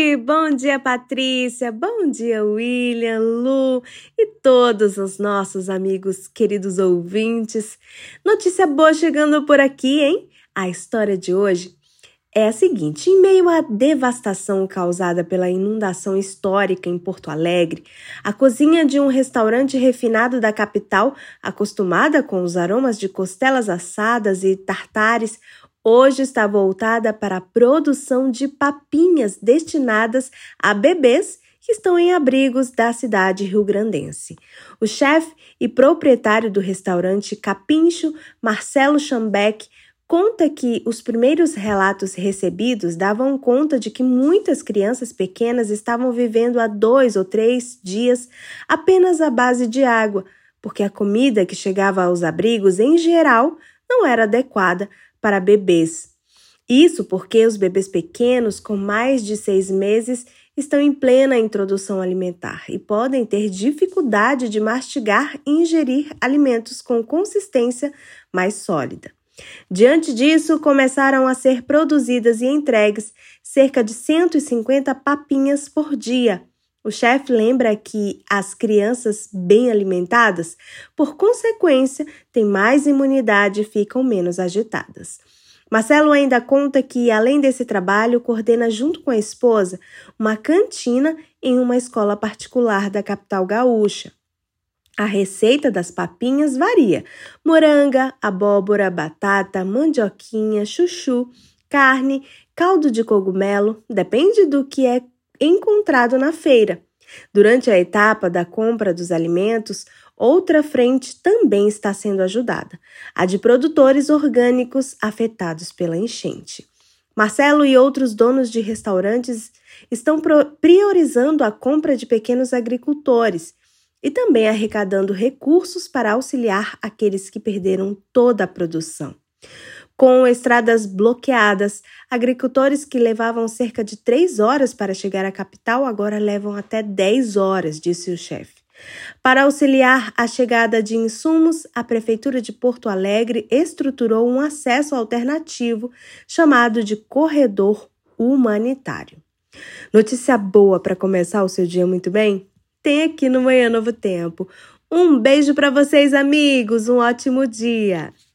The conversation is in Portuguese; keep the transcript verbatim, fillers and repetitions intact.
Gi! Bom dia, Patrícia! Bom dia, William, Lu e todos os nossos amigos queridos ouvintes. Notícia boa chegando por aqui, hein? A história de hoje é a seguinte: em meio à devastação causada pela inundação histórica em Porto Alegre, a cozinha de um restaurante refinado da capital, acostumada com os aromas de costelas assadas e tartares, hoje está voltada para a produção de papinhas destinadas a bebês que estão em abrigos da cidade rio-grandense. O chefe e proprietário do restaurante Capincho, Marcelo Schambeck, conta que os primeiros relatos recebidos davam conta de que muitas crianças pequenas estavam vivendo há dois ou três dias apenas à base de água, porque a comida que chegava aos abrigos, em geral, não era adequada para bebês. Isso porque os bebês pequenos, com mais de seis meses, estão em plena introdução alimentar e podem ter dificuldade de mastigar e ingerir alimentos com consistência mais sólida. Diante disso, começaram a ser produzidas e entregues cerca de cento e cinquenta papinhas por dia. O chefe lembra que as crianças bem alimentadas, por consequência, têm mais imunidade e ficam menos agitadas. Marcelo ainda conta que, além desse trabalho, coordena junto com a esposa uma cantina em uma escola particular da capital gaúcha. A receita das papinhas varia: moranga, abóbora, batata, mandioquinha, chuchu, carne, caldo de cogumelo, depende do que é encontrado na feira. Durante a etapa da compra dos alimentos, outra frente também está sendo ajudada, a de produtores orgânicos afetados pela enchente. Marcelo e outros donos de restaurantes estão priorizando a compra de pequenos agricultores e também arrecadando recursos para auxiliar aqueles que perderam toda a produção. Com estradas bloqueadas, agricultores que levavam cerca de três horas para chegar à capital agora levam até dez horas, disse o chefe. Para auxiliar a chegada de insumos, a Prefeitura de Porto Alegre estruturou um acesso alternativo chamado de Corredor Humanitário. Notícia boa para começar o seu dia muito bem? Tem aqui no Manhã Novo Tempo. Um beijo para vocês, amigos, um ótimo dia!